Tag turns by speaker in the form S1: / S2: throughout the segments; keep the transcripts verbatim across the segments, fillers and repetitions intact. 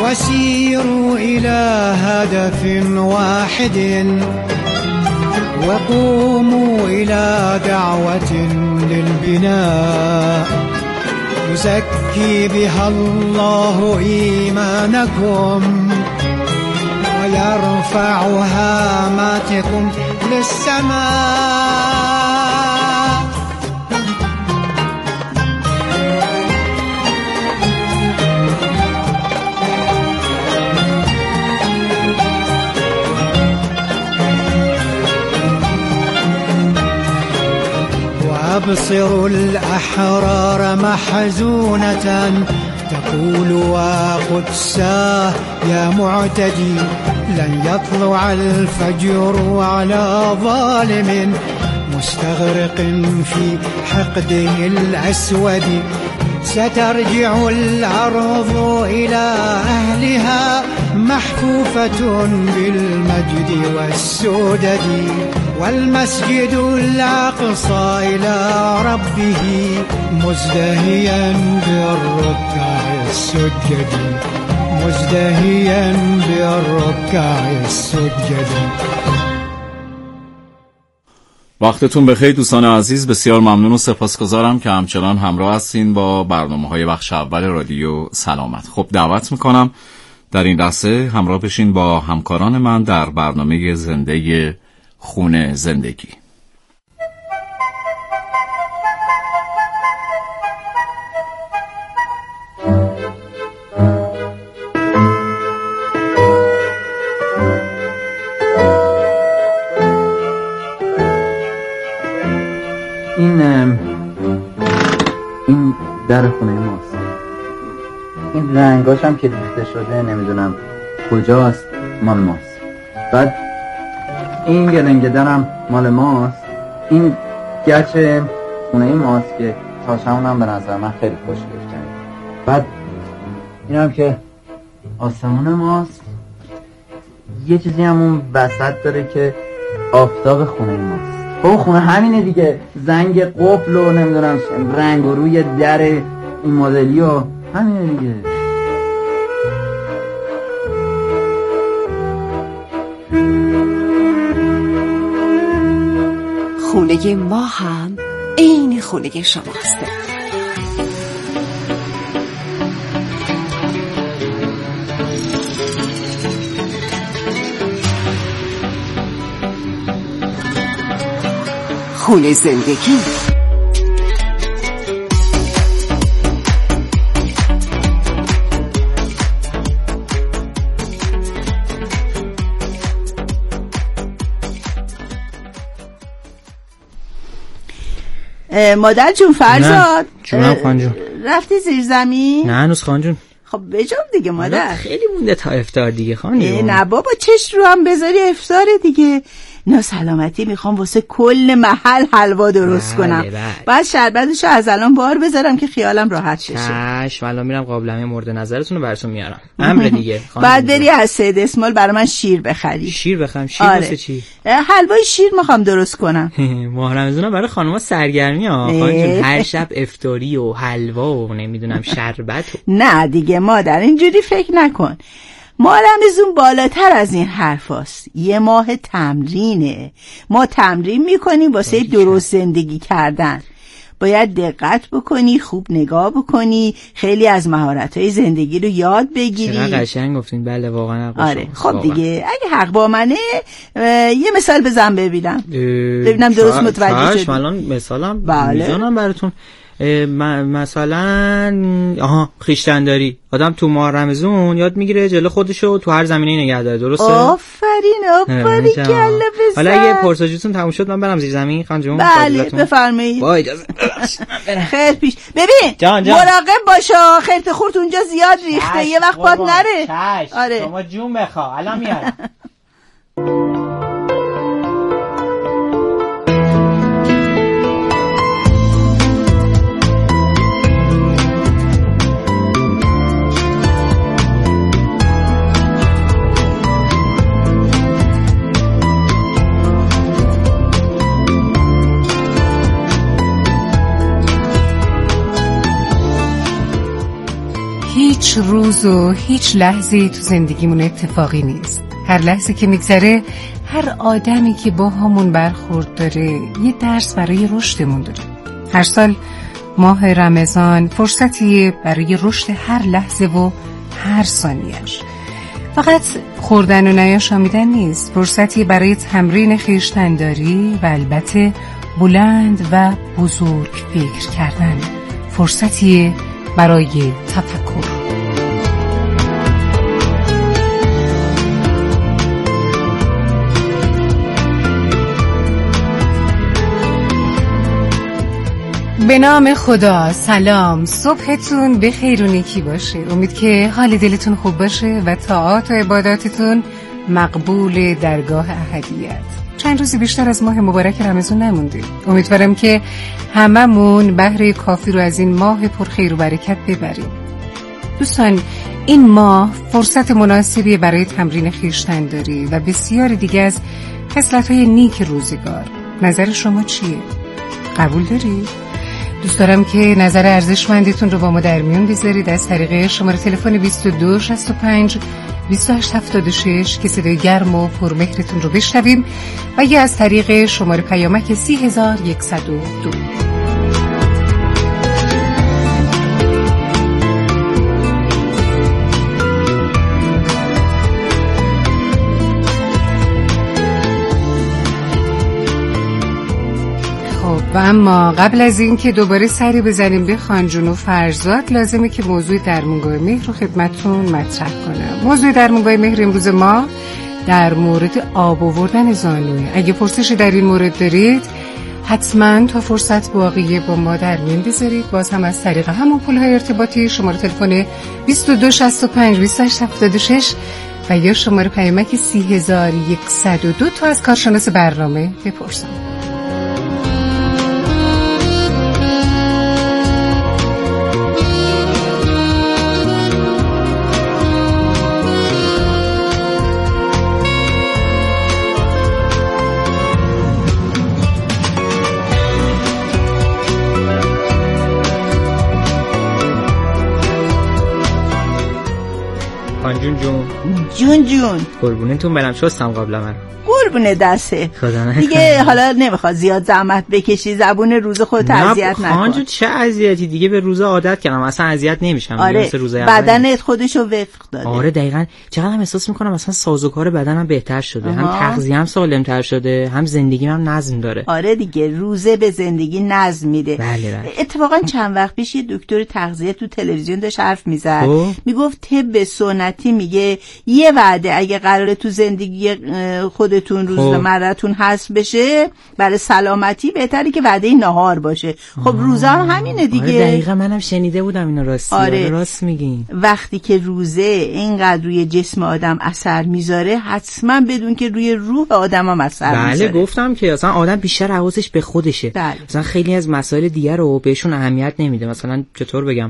S1: وسيروا إلى هدف واحد وقوموا إلى دعوة للبناء يزكي بها الله إيمانكم ويرفع هاماتكم للسماء. وأبصروا الأحرار محزونة تقول وقدساه يا معتدي لن يطلع الفجر على ظالم مستغرق في حقده الأسود. سترجع الأرض إلى أهلها محفوفة بالمجد والسدد والمسجد الأقصى إلى ربه مزدهيا بالركع السجد مزدهيا بالركع السجد.
S2: وقتتون بخیر دوستان عزیز، بسیار ممنون و سپاسگزارم که همچنان همراه هستین با برنامه‌های بخش اول رادیو سلامت. خب دعوت میکنم در این لحظه همراه بشین با همکاران من در برنامه زنده خونه زندگی.
S3: این این در خونه ماست. این رنگاش هم که ریخته شده نمیدونم کجاست، مال ماست. بعد این گلنگه درم مال ماست. این گچ خونه ماست که تاشمون هم به نظر من خیلی خوش گرفته. بعد این هم که آسمون ماست. یه چیزی هم اون وسط داره که آفتاب خونه ماست. خب خونه همینه دیگه، زنگ قفل و نمیدونم رنگ و روی در این مدلی و همینه دیگه.
S4: خونه ما هم این خونه شماست. خونه زندگی.
S5: مادر جون فرزاد
S6: جونم خان جون
S5: رفتی زیر زمین؟
S6: نه هنوز خان جون.
S5: خب بجام دیگه مادر،
S6: خیلی مونده تا افطار دیگه خان جون.
S5: نه بابا چش رو هم بذاری افطار دیگه. نه سلامتی میخوام واسه کل محل حلوا درست
S6: بله
S5: کنم
S6: بله.
S5: بعد شربتشو از الان بار بذارم که خیالم راحت بشه.
S6: چشم الان میرم قابلمه مورد نظرتون رو براتون میارم. امر دیگه.
S5: بعد بری از سید اسماعیل برای من شیر بخری.
S6: شیر بخرم؟ شیر
S5: آره.
S6: واسه چی؟
S5: حلوای شیر میخوام درست کنم.
S6: ماه رمضان برای خانوما سرگرمی ها خانم جون. هر شب افطاری و حلوا و نمیدونم شربت و... نه
S5: دیگه مادر اینجوری فکر نکن. ما رمضون بالاتر از این حرف هست. یه ماه تمرینه. ما تمرین میکنیم واسه درست زندگی کردن. باید دقت بکنی، خوب نگاه بکنی، خیلی از مهارت‌های زندگی رو یاد بگیری.
S6: چقدر قشنگ گفتین. بله واقعا حق.
S5: آره خب دیگه اگه حق با منه یه مثال بزن ببینم ببینم درست متوجه شدی.
S6: الان مثالم
S5: بله.
S6: میزنم براتون. مثلا آها خویشتن‌داری. آدم تو ماه رمضان یاد میگیره جلو خودشو تو هر زمینه‌ای نگه داره. درسته؟
S5: آفرین آفرین کلا بزن.
S6: حالا اگه پرسجوتون تموم شد من برم زیر زمین خانم جون؟
S5: بله بفرمایید.
S6: با اجازه.
S5: خیر پیش. ببین
S6: جان جان.
S5: مراقب باش خرت خورت اونجا زیاد ریخته یه وقت پات نره.
S6: چش. آره شما جون بخوا الان میارم.
S4: هیچ
S7: هیچ روز و هیچ لحظه‌ای تو زندگیمون اتفاقی نیست. هر لحظه که میگذره، هر آدمی که با همون برخورد داره یه درس برای رشدمون داره. هر سال ماه رمضان فرصتیه برای رشد هر لحظه و هر ثانیه‌اش. فقط خوردن و نیاشامیدن نیست، فرصتی برای تمرین خویشتن‌داری و البته بلند و بزرگ فکر کردن، فرصتی برای تفکر. به نام خدا، سلام، صبحتون به خیر و نیکی باشه. امید که حال دلتون خوب باشه و طاعات و عباداتتون مقبول درگاه احدیت. چند روزی بیشتر از ماه مبارک رمضان نمونده. امیدوارم که هممون بهره کافی رو از این ماه پر خیر و برکت ببریم. دوستان، این ماه فرصت مناسبی برای تمرین خویشتن‌داری و بسیار دیگه از خصلت‌های نیک روزگار. نظر شما چیه؟ قبول دارید؟ دوست دارم که نظر ارزشمندتون رو با ما در میون بذارید از طریق شماره تلفن بیست و دو شصت و پنج بیست و هشت هفتاد و شش که صدای گرم و پرمهرتون رو بشنویم، و یا از طریق شماره پیامک سی هزار و صد و دو. و اما قبل از این که دوباره سری بزنیم به خانجون و فرزاد، لازمه که موضوع درمونگاه مهر رو خدمتتون مطرح کنم. موضوع درمونگاه مهر امروز ما در مورد آب آوردن زانوه. اگه پرسشی در این مورد دارید حتما تا فرصت باقیه با ما در میون بذارید. باز هم از طریق همون پل‌های ارتباطی شماره تلفن بیست و دو شصت و پنج بیست و هشت هفتاد و شش و یا شماره پیامک سی هزار و صد و دو تا از کارشناس برنامه بپرسم.
S6: جون جون
S5: جون جون
S6: قربونتون برم. شستم قبلا من.
S5: قربونه دسته دیگه. حالا نمیخواد زیاد زحمت بکشی، زبون روز خودت اذیت نکن.
S6: خانجون چه اذیتی دیگه، به روزا عادت کردم، اصلا اذیت نمیشم.
S5: آره بدنت خودشو وفق داده.
S6: آره دقیقاً. چقدر هم احساس میکنم مثلا سازوکار بدنم بهتر شده. آها. هم تغذیه‌ام سالم‌تر شده، هم زندگیم هم نظم داره.
S5: آره دیگه، روزه به زندگی نظم میده.
S6: بله بله.
S5: اتفاقا چند وقت پیش یه دکتر تغذیه تو تلویزیون داشت حرف میزد، میگفت طب سنتی میگه یه وعده اگه قراره تو زندگی خودتون روزمره‌تون حذف بشه برای سلامتی، بهتره که وعده نهار باشه. خب روزه هم همینه دیگه.
S6: آره دقیقاً، منم شنیده بودم اینو. راستی
S5: آره.
S6: راست میگین.
S5: وقتی که روزه اینقدر روی جسم آدم اثر میذاره، حتما بدون که روی روح آدم هم اثر
S6: بله
S5: میذاره.
S6: بله گفتم که اصلا آدم بیشتر حواسش به خودشه.
S5: بله.
S6: مثلا خیلی از مسائل دیگر رو بهشون اهمیت نمیده. مثلا چطور بگم،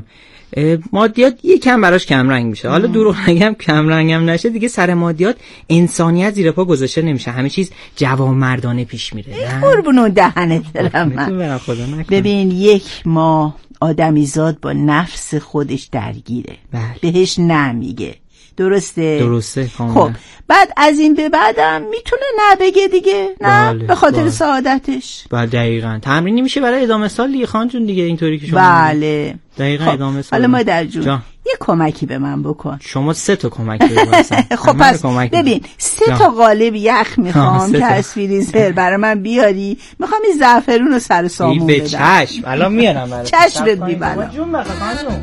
S6: مادیات یکم براش کم رنگ میشه. حالا دروغ نگم کم رنگم نشه دیگه، سر مادیات انسانیت زیر پا گذاشته نمیشه، همه چیز جوانمردانه پیش میره.
S5: قربون دهنت برم من. ببین یک ماه آدمیزاد با نفس خودش درگیره. بله. بهش نمیگه. درسته؟
S6: درسته کاملا.
S5: خب بعد از این به بعدم میتونه نه بگه دیگه، نه بله. به خاطر بله. سعادتش.
S6: بله دقیقاً. تمرینی میشه برای ادامه سال دیگه خانجون دیگه، اینطوری که شما
S5: بله
S6: دقیقاً خب. ادامه سال.
S5: حالا مادر جون جا. یه کمکی به من بکن.
S6: شما سه تا کمک بکنید.
S5: خب پس ببین سه جا. تا قالب یخ میخوام که از فریزر برای من بیاری. میخوام این زعفرون رو سر سامون بدم.
S6: به چشم الان میارم برات.
S5: چشمت میبرم.
S6: جون بخوام.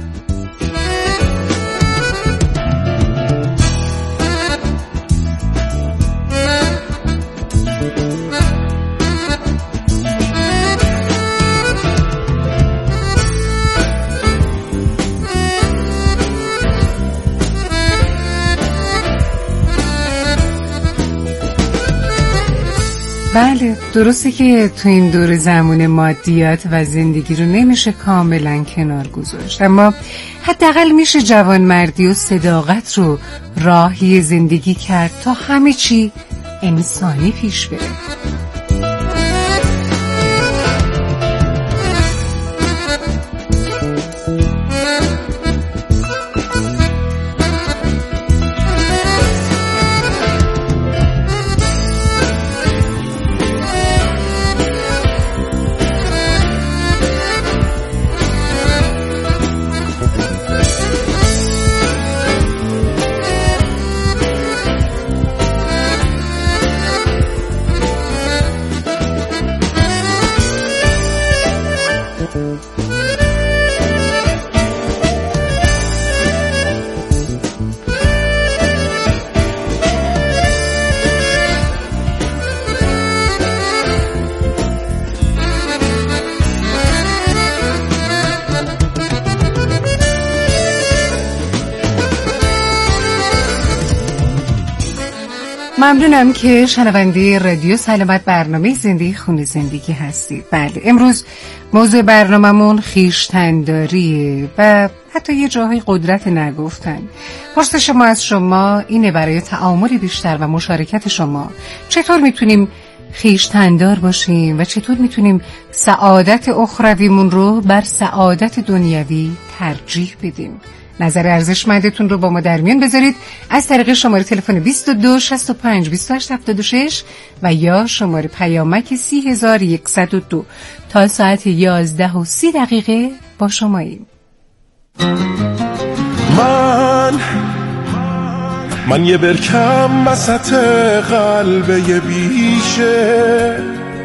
S7: بله درسته که تو این دور زمان مادیات و زندگی رو نمیشه کاملا کنار گذاشت، اما حداقل میشه جوانمردی و صداقت رو راهی زندگی کرد تا همه چی انسانی پیش بره. ممنونم که شنونده رادیو سلامت برنامه زندگی خونه زندگی هستید. بله، امروز موضوع برنامه‌مون خویشتن‌داریه و حتی یه جاهای قدرت نگفتن. پرسش ما از شما اینه برای تعامل بیشتر و مشارکت شما چطور میتونیم خویشتن‌دار باشیم و چطور میتونیم سعادت اخرویمون رو بر سعادت دنیوی ترجیح بدیم. نظر ارزشمندتون رو با ما در میان بذارید از طریق شماره تلفن بیست و دو شصت و پنج بیست و هشت هفتاد و شش و یا شماره پیامک سی هزار و صد و دو. تا ساعت یازده و سی دقیقه با شماییم.
S8: من من یه برکم وسط قلب یه بیشه،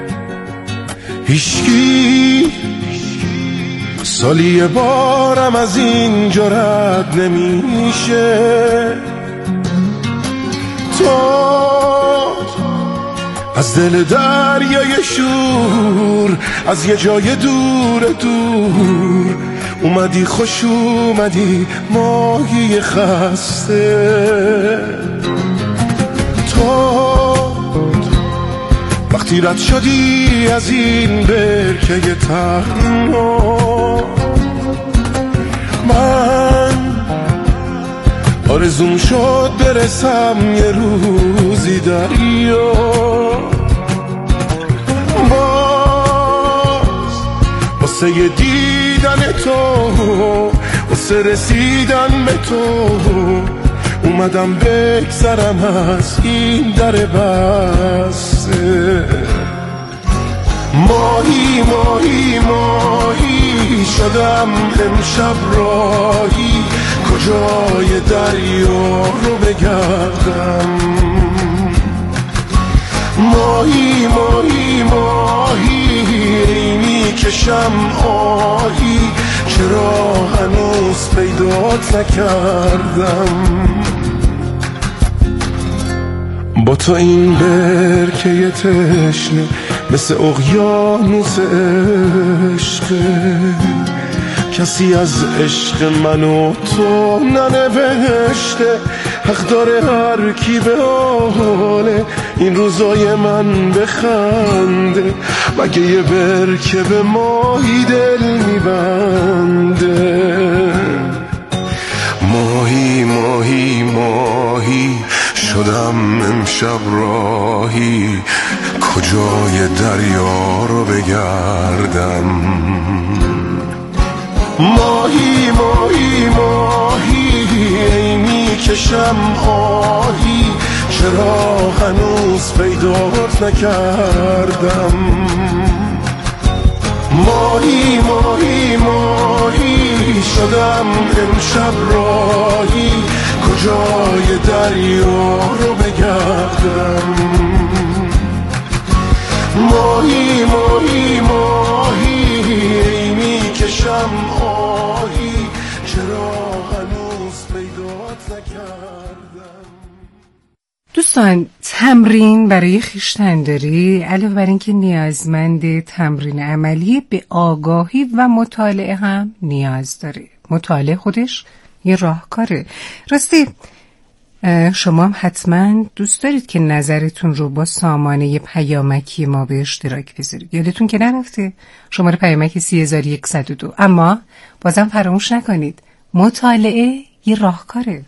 S8: هیچکی سالی یه بارم از اینجا رد نمیشه. تو از دل دریای شور، از یه جای دور دور اومدی، خوش اومدی ماهی خسته. تو وقتی رد شدی از این برکه تنها، من آرزوم شد برسم یه روزی دریا. باز واسه یه دیدن تو، واسه رسیدن به تو اومدم بگذرم از این در بسته. ماهی ماهی ماهی شدم امشب راهی، کجای دریا رو بگردم. ماهی ماهی ماهی میکشم آهی، چرا هنوز پیدات نکردم. با تو این برکه تشنه مثل اقیانوس عشقه، کسی از عشق من و تو ننوشته. حق داره هر کی به حال این روزای من بخنده، مگه یه برکه به ماهی دل میبنده. ماهی ماهی ماهی شدم امشب راهی، کجای دریا رو بگردم. ماهی ماهی ماهی میکشم آهی، چرا هنوز پیدات نکردم. ماهی ماهی ماهی شدم امشب راهی، کجای دریا رو بگردم. ماهی ماهی ماهی میکشم آهی، چرا هنوز پیدات نکردم.
S7: دوستان، تمرین برای خویشتن‌داری علاوه بر اینکه نیازمند تمرین عملی، به آگاهی و مطالعه هم نیاز داره. مطالعه خودش یه راهکاره. راستی شما هم حتما دوست دارید که نظرتون رو با سامانه پیامکی ما به اشتراک بذارید. یادتون که نرفته شماره پیامک سی هزار و صد و دو. اما بازم فراموش نکنید مطالعه یه راهکاره.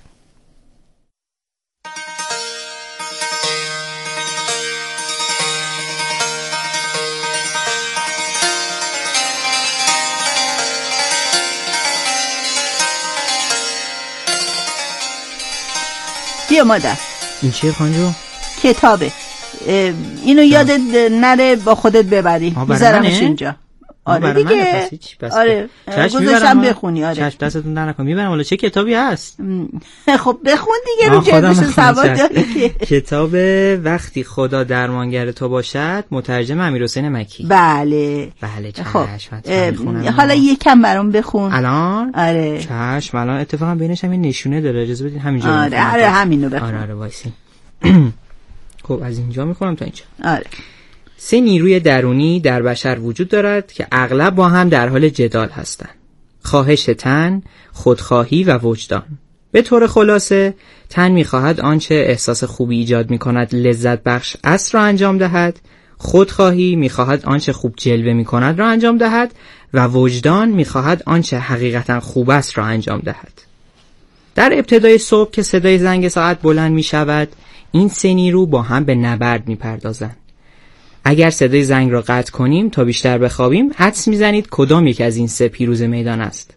S5: بیا مادر.
S6: این چیه خانجو؟
S5: کتابه. اینو یادت نره با خودت ببری. میذارمش اینجا. آره دیگه. آره گذاشتم بخونی. آره
S6: چشم دستتون در نکن. میبرم. حالا چه کتابی هست؟
S5: خب بخون دیگه، رو جلدش سواد داری.
S6: کتاب وقتی خدا درمانگر تو باشد، مترجم امیرحسین مکی.
S5: بله
S6: بله چشم.
S5: خب حالا یکم برام بخون
S6: الان.
S5: آره
S6: چشم. الان اتفاقا بینش هم نشونه داره، اجازه بدید همینجا.
S5: آره آره همینو بخون.
S6: آره آره وایسی. خب از اینجا میخونم تا اینجا.
S5: آره.
S6: سه نیروی درونی در بشر وجود دارد که اغلب با هم در حال جدال هستند: خواهش تن، خودخواهی و وجدان. به طور خلاصه تن می‌خواهد آنچه احساس خوبی ایجاد می‌کند لذت بخش است را انجام دهد، خودخواهی می‌خواهد آنچه خوب جلوه می‌کند را انجام دهد و وجدان می‌خواهد آنچه حقیقتاً خوب است را انجام دهد. در ابتدای صبح که صدای زنگ ساعت بلند می‌شود، این سه نیرو با هم به نبرد می‌پردازند. اگر صدای زنگ را قطع کنیم تا بیشتر بخوابیم، حدس می‌زنید کدام یک از این سه پیروز میدان است.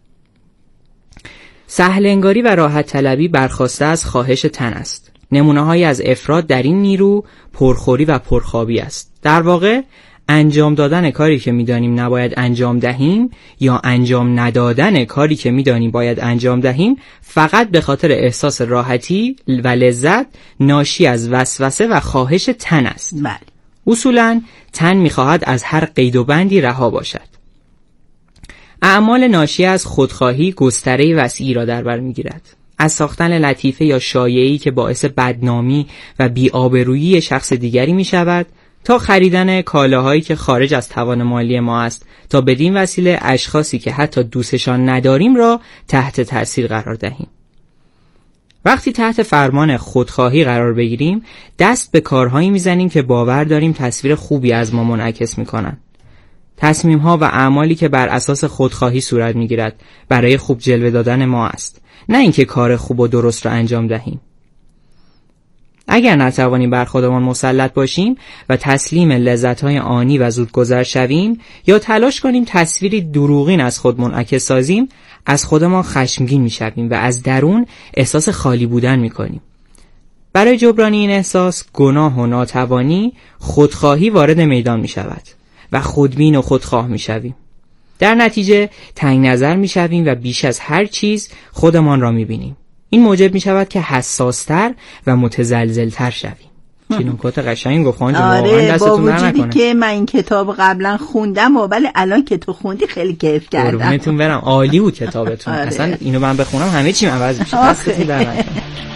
S6: سهل انگاری و راحت طلبی برخواسته از خواهش تن است. نمونه‌هایی از افراد در این نیرو پرخوری و پرخوابی است. در واقع انجام دادن کاری که می‌دانیم نباید انجام دهیم یا انجام ندادن کاری که می‌دانیم باید انجام دهیم فقط به خاطر احساس راحتی و لذت ناشی از وسوسه و خواهش تن است.
S5: بله.
S6: اصولاً تن می‌خواهد از هر قید و بندی رها باشد. اعمال ناشی از خودخواهی گستره وسیعی را در بر می‌گیرد. از ساختن لطیفه یا شایعی که باعث بدنامی و بی‌آبرویی شخص دیگری می‌شود تا خریدن کالاهایی که خارج از توان مالی ما است تا بدین وسیله اشخاصی که حتی دوستشان نداریم را تحت تأثیر قرار دهیم. وقتی تحت فرمان خودخواهی قرار بگیریم دست به کارهایی می‌زنیم که باور داریم تصویر خوبی از ما منعکس می‌کنند. تصمیم‌ها و اعمالی که بر اساس خودخواهی صورت می‌گیرد برای خوب جلوه دادن ما است، نه اینکه کار خوب و درست را انجام دهیم. اگر نتوانیم بر خودمان مسلط باشیم و تسلیم لذت‌های آنی و زودگذر شویم یا تلاش کنیم تصویری دروغین از خود منعکس سازیم، از خودمان خشمگین می‌شویم و از درون احساس خالی بودن می‌کنیم. برای جبران این احساس، گناه و ناتوانی، خودخواهی وارد میدان می‌شود و خودبین و خودخواه می‌شویم. در نتیجه تنگ نظر می‌شویم و بیش از هر چیز خودمان را می‌بینیم. این موجب می‌شود که حساس‌تر و متزلزل‌تر شویم. چی نکات قشنگ گفت خانم.
S5: آره، با وجودی که من این کتاب قبلا خوندم و ولی الان که تو خوندی خیلی کیف کردم.
S6: قربونتون برم، عالی بود کتابتون.
S5: آره.
S6: اصلا اینو من بخونم همه چیم عوض میشه. دستتون در نکنه.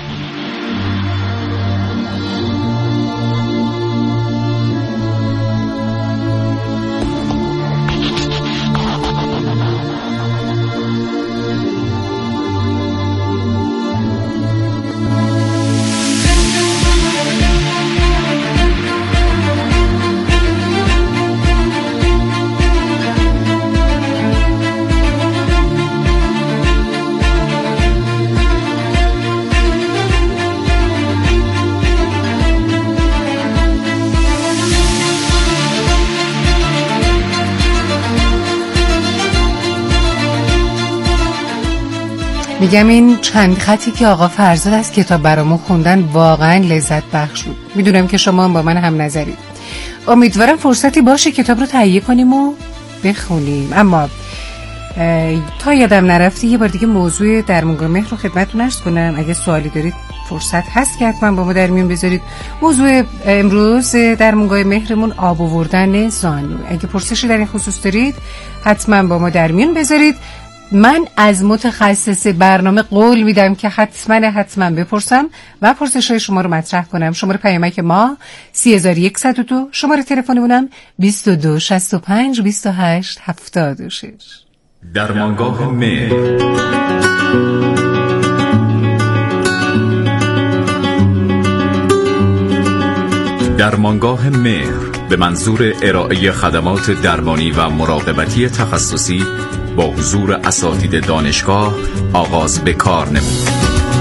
S7: میگم این چند خطی که آقا فرزاد از کتاب برامون خوندن واقعا لذت بخش بود. میدونم که شما هم با من هم نظرید. امیدوارم فرصتی باشه کتاب رو تهیه کنیم و بخونیم. اما تا یادم نرفته یه بار دیگه موضوع درمانگاه مهر رو خدمتتون عرض کنم. اگه سوالی دارید فرصت هست که حتما با ما در میون بذارید. موضوع امروز درمانگاه مهرمون آب آوردن زانو. اگه پرسشی در این خصوص دارید حتما با ما در میون بذارید. من از متخصص برنامه قول میدم که حتما حتما بپرسم و پرسش‌های شما رو مطرح کنم. شماره پیامک ما سه هزار و صد و دو، شماره تلفنمونم بیست و دو شصت و پنج بیست و هشت هفتاد و شش.
S2: درمانگاه مهر. درمانگاه مهر به منظور ارائه خدمات درمانی و مراقبتی تخصصی با حضور اساتید دانشگاه آغاز به کار نمود.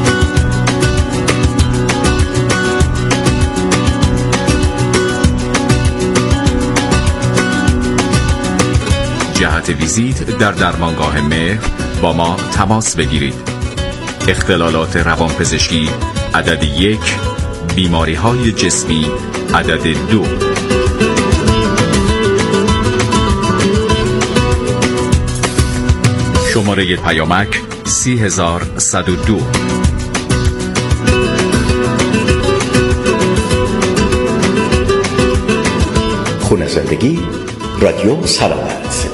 S2: جهت ویزیت در درمانگاه مهر با ما تماس بگیرید. اختلالات روانپزشکی عدد یک، بیماری‌های جسمی عدد دو. شماره پیامک سی هزار صد و دو.
S9: خونه زندگی رادیو سلامت.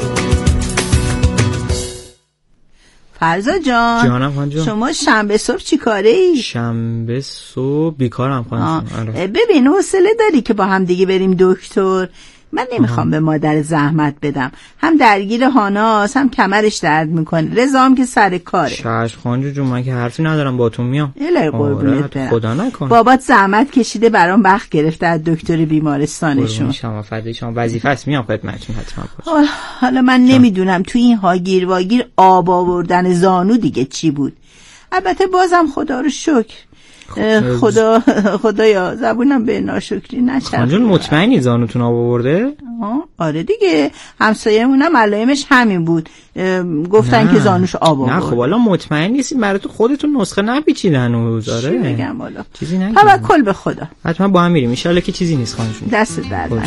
S5: فرزاد جان،
S6: جانم خانم جان.
S5: شما شنبه صبح چی کاره ای؟
S6: شنبه صبح بیکارم خانم.
S5: ببین حوصله داری که با هم دیگه بریم دکتر؟ من نمیخوام به مادر زحمت بدم، هم درگیر هاناست هم کمرش درد میکنه. رضا هم که سر کاره.
S6: چشم خانجو جون، من که حرفی ندارم، باتون میام.
S5: الهی قربونت برم.
S6: خدا نکنه.
S5: بابات زحمت کشیده برام وقت گرفته از دکتر بیمارستانشون.
S6: شما فدای شما، وظیفه است، میام خدمتتون حتما باشه.
S5: حالا من نمیدونم تو این هاگیر واگیر آب آوردن زانو دیگه چی بود. البته بازم خدا رو شکر. خدا خدایا زبونم به ناشکری نچرخه.
S6: خانجون مطمئنی زانوتون آب آورده؟
S5: آره دیگه، همسایه‌مونم علائمش همین بود، گفتن نه. که زانوش آب آورد.
S6: نه خب حالا مطمئن نیستین، براتون خودتون نسخه نپیچیدن هنوز. آره
S5: چی بگم والا،
S6: چیزی نگم.
S5: توکل به خدا.
S6: حتما با هم میریم ان شاءالله که چیزی نیست خانجون.
S5: دست در نکنه.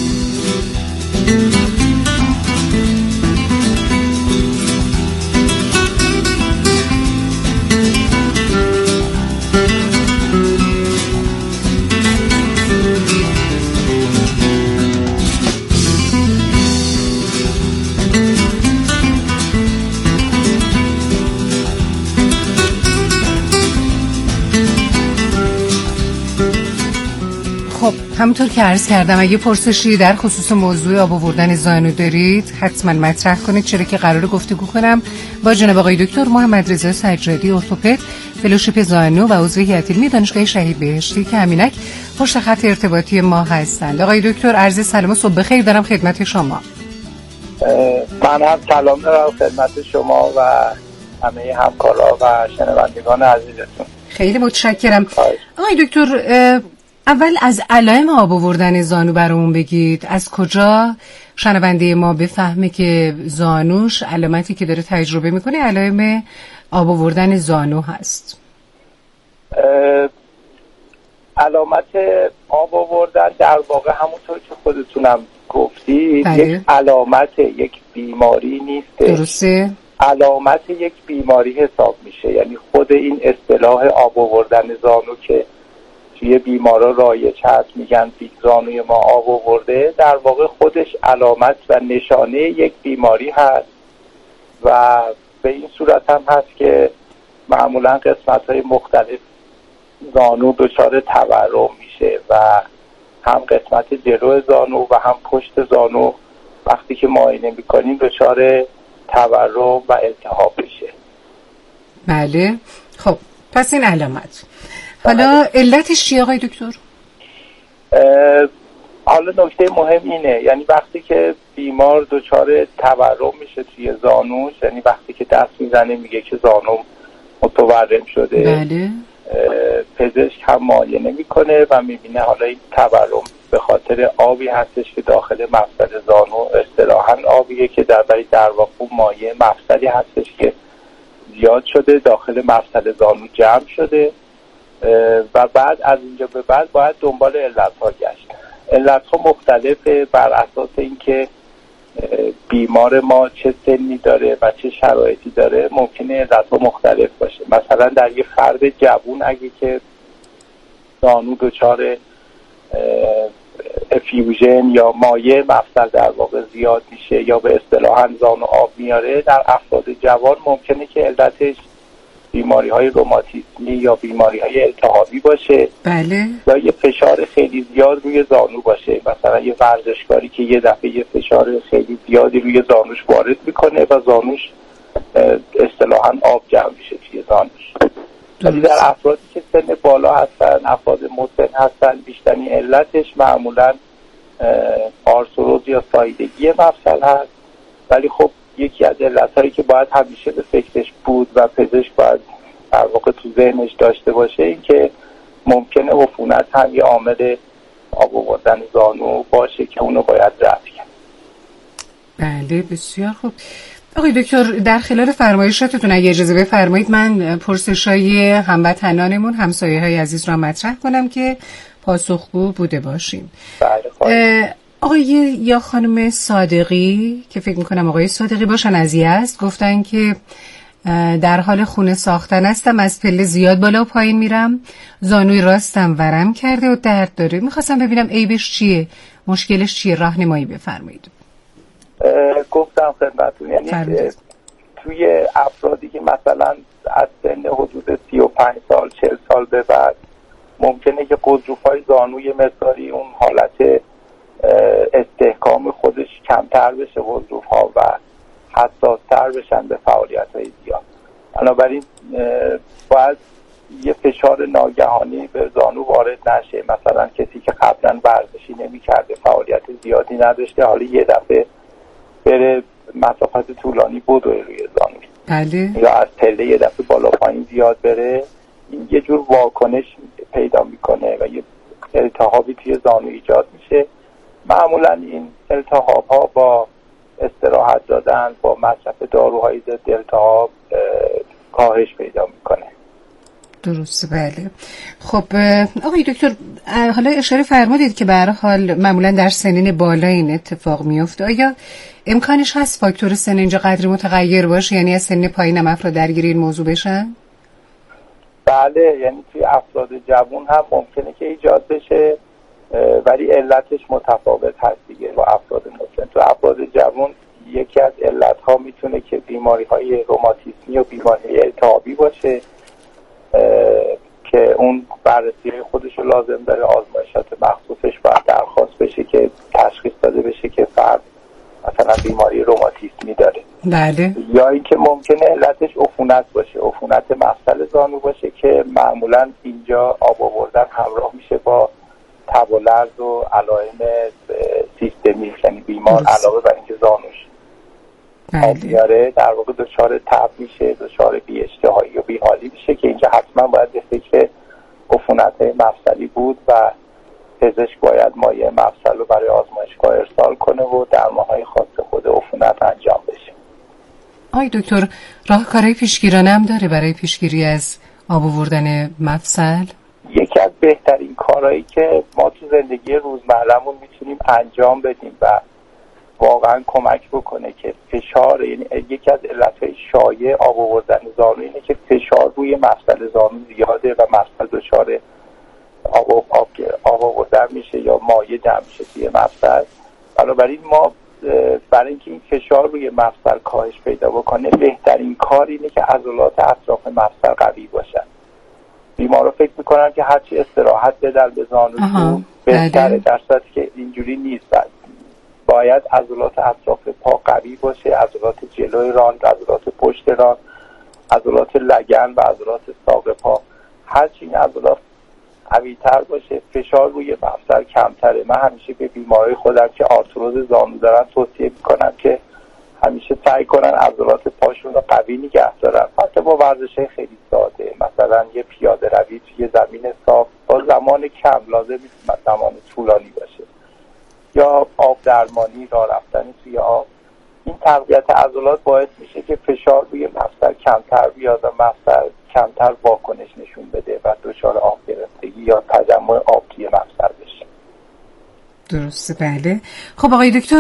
S7: خب همونطور که عرض کردم، اگه پرسشی در خصوص موضوع آب آوردن زانو دارید حتما مطرح کنید، چرا که قراره گفتگو کنم با جناب آقای دکتر محمد رضا سجادی، ارتوپد، فلوشیپ زانو و عضو هیئت علمی دانشگاه شهید بهشتی که همینک پشت خط ارتباطی ما هستند. آقای دکتر عرض سلام و صبح بخیر دارم خدمت شما.
S10: من هم سلام دارم خدمت شما و همه همکارا و شنوندگان عزیزتون.
S7: خیلی متشکرم. آقای دکتر اول از علائم آب آوردن زانو برامون بگید، از کجا شنونده ما بفهمه که زانوش علامتی که داره تجربه میکنه علائم آب آوردن زانو هست؟
S10: علامت آب آوردن در واقع همونطور که خودتونم گفتید بله. یک علامت یک بیماری نیست،
S7: درسته؟
S10: علامت یک بیماری حساب میشه. یعنی خود این اصطلاح آب آوردن زانو که توی بیمارا رایج هست، میگن زانوی ما آب آورده، در واقع خودش علامت و نشانه یک بیماری هست و به این صورت هم هست که معمولا قسمت‌های مختلف زانو دچار تورم میشه و هم قسمت جلو زانو و هم پشت زانو وقتی که معاینه میکنیم دچار تورم و التهاب میشه.
S7: بله خب پس این علامت. حالا علتش چیه آقای دکتر؟
S10: حالا نکته مهم اینه، یعنی وقتی که بیمار دچار تورم میشه توی زانوش، یعنی وقتی که دست میزنه میگه که زانو متورم شده،
S7: بله.
S10: پزشک هم معاینه میکنه و میبینه حالا این تورم به خاطر آبی هستش که داخل مفصل زانو، اصطلاحاً آبیه که در برای در واقع مایع مفصلی هستش که زیاد شده داخل مفصل زانو جمع شده و بعد از اینجا به بعد باید دنبال علت‌ها گشت. علت‌ها مختلفه بر اساس اینکه بیمار ما چه سنی داره و چه شرایطی داره، ممکنه علت‌ها مختلف باشه. مثلا در یه فرد جوون اگه که زانو دچار افیوژن یا مایع مفصل در واقع زیاد میشه یا به اصطلاح زانو آب میاره، در افراد جوان ممکنه که علتش بیماری های روماتیسمی یا بیماری های التهابی باشه،
S7: بله.
S10: یا یه فشار خیلی زیاد روی زانو باشه، مثلا یه ورزشکاری که یه دفعه یه فشار خیلی زیادی روی زانوش وارد میکنه و زانوش اصطلاحاً آب جمع میشه توی زانوش. ولی در افرادی که سن بالا هستن، افراد مسن هستن، بیشترین علتش معمولاً آرثروز یا سایدگی مفصل هست. ولی خب یکی از علتهایی که باید همیشه به فکرش بود و پزشک باید در واقع تو ذهنش داشته باشه این که ممکنه عفونت هم یه عامل آب آوردن زانو باشه که اونو باید رفع کرد.
S7: بله بسیار خوب. آقای دکتر در خلال فرمایشاتتون اگه اجازه بفرمایید من پرسش‌های هموطنانمون، همسایه‌های عزیز را مطرح کنم که پاسخگو بوده باشیم.
S10: بله.
S7: آقای یا خانم صادقی که فکر میکنم آقای صادقی باشن از یزد گفتن که در حال خونه ساختن هستم، از پله زیاد بالا و پایین میرم، زانوی راستم ورم کرده و درد داره، میخواستم ببینم عیبش چیه، مشکلش چیه، راهنمایی بفرمایید.
S10: گفتم خدمتتون، یعنی توی افرادی که مثلا از سن حدود سی و پنج سال چهل سال به بعد ممکنه که غضروف‌های زانوی مقداری اون حالت استحکام خودش کمتر بشه وظیفه‌ها و حساس‌تر بشن به فعالیت‌های زیاد. بنابراین باید یه فشار ناگهانی به زانو وارد نشه. مثلا کسی که قبلا ورزشی نمی‌کرده، فعالیت زیادی نداشته، حالا یه دفعه بره مسافت طولانی بدوه روی زانو،
S7: بله،
S10: یا از پله یه دفعه بالا پایین زیاد بره، این یه جور واکنش پیدا میکنه و یه التهابی توی زانو ایجاد میشه. معمولا این التهاب ها با استراحت دادن، با مصرف داروهای ضد التهاب کاهش پیدا میکنه.
S7: درسته، بله. خب آقای دکتر، حالا اشاره فرمودید که به هر حال معمولا در سنین بالا این اتفاق میفته. آیا امکانش هست فاکتور سن اینجا قدری متغیر باشه، یعنی از سن پایین هم افراد درگیر این موضوع بشن؟
S10: بله، یعنی توی افراد جوان هم ممکنه که ایجاد بشه، ولی علتش متفاوت هست دیگه با افراد مسن. تو افراد جوان یکی از علتها میتونه که بیماری های روماتیسمی و بیماری التهابی باشه که اون بررسی خودش رو لازم داره، آزمایشات مخصوصش باید درخواست بشه که تشخیص داده بشه که فرد مثلا بیماری روماتیسمی داره.
S7: بله.
S10: یا اینکه ممکنه علتش عفونت باشه، عفونت مفصل زانو باشه که معمولا اینجا آب آوردن همراه میشه با تب و لرز و علائم سیستمی، یعنی بیمار علاوه بر اینکه زانوش آب میاره در واقع دچار تب میشه، دچار بی اشتهایی و بی حالی میشه که اینجا حتما باید به فکر عفونت مفصلی بود و پزشک باید مایع مفصل رو برای آزمایشگاه ارسال کنه و درمان‌های خاص خود عفونت انجام بشه.
S7: آی دکتر، راهکارهای پیشگیرانه هم داره برای پیشگیری از آب آوردن مفصل؟
S10: یکی از بهترین کارهایی که ما تو زندگی روزمره‌مون میتونیم انجام بدیم و واقعا کمک بکنه که فشار، یعنی یکی از علتهای شایع آب آوردن زانو اینه که فشار روی مفصل زانو زیاده و مفصل دچار آب آب آب آوردن میشه یا مایع جمع میشه توی مفصل. بنابراین ما برای اینکه این فشار روی مفصل کاهش پیدا بکنه بهترین کار اینه که عضلات اطراف مفصل قوی باشن. بیمارا فکر میکنن که هرچی استراحت بدن به زانوشون بهتره، در صورتی که اینجوری نیست. باید عضلات اطراف پا قوی باشه، عضلات جلوی ران، عضلات پشت ران، عضلات لگن و عضلات ساق پا. هرچی این عضلات قوی‌تر باشه فشار روی مفصل کمتره. من همیشه به بیمارای خودم که آرتروز زانو دارن توصیه میکنم که همیشه سعی کنن عضلات پاشون رو قوی نگه دارن، حتی با ورزش‌های خیلی ساده، مثلا یه پیاده روی توی زمین صاف با زمان کم، لازم نیست زمان طولانی باشه، یا آب درمانی، راه رفتن توی آب. این تقویت عضلات باعث میشه که فشار روی مفصل کمتر بیاد و مفصل کمتر واکنش نشون بده و دچار آب گرفتگی یا تجمع آب توی مفصل بشه.
S7: درسته، بله. خب آقای دکتر،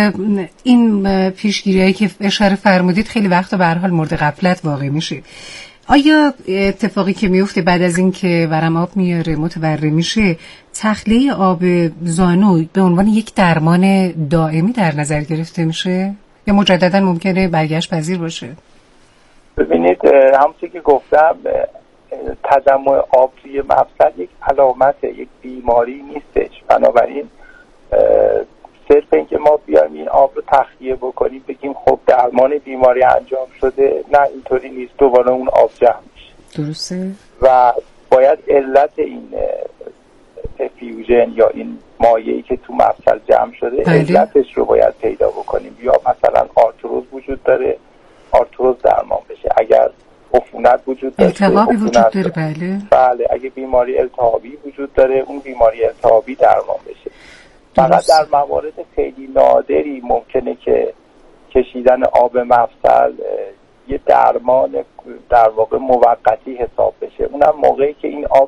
S7: این پیشگیریایی که اشاره فرمودید خیلی وقتا به هر حال مورد غفلت واقع میشه. آیا اتفاقی که میفته بعد از این که ورم آب میاره متورم میشه، تخلیه آب زانو به عنوان یک درمان دائمی در نظر گرفته میشه یا مجددا ممکنه برگشت پذیر باشه؟
S10: ببینید، همونطور که گفتم تجمع آب توی مفصل یک علامت یک بیماری نیستش. بنابراین صرف اینکه ما بیایم این آب رو تخلیه بکنیم بگیم خب درمان بیماری انجام شده، نه اینطوری نیست، دوباره اون آب جمع میشه.
S7: درسته.
S10: و باید علت این افیوژن یا این مایعی که تو مفصل جمع شده بله. علتش رو باید پیدا بکنیم. یا مثلا آرتروز وجود داره، آرتروز درمان بشه. اگر عفونت وجود داره،
S7: التهابی وجود داره، بله
S10: بله اگه بیماری التهابی وجود داره، اون بیماری التهابی درمان بشه. فقط در موارد خیلی نادری ممکنه که کشیدن آب مفصل یه درمان در واقع موقتی حساب بشه، اونم موقعی که این آب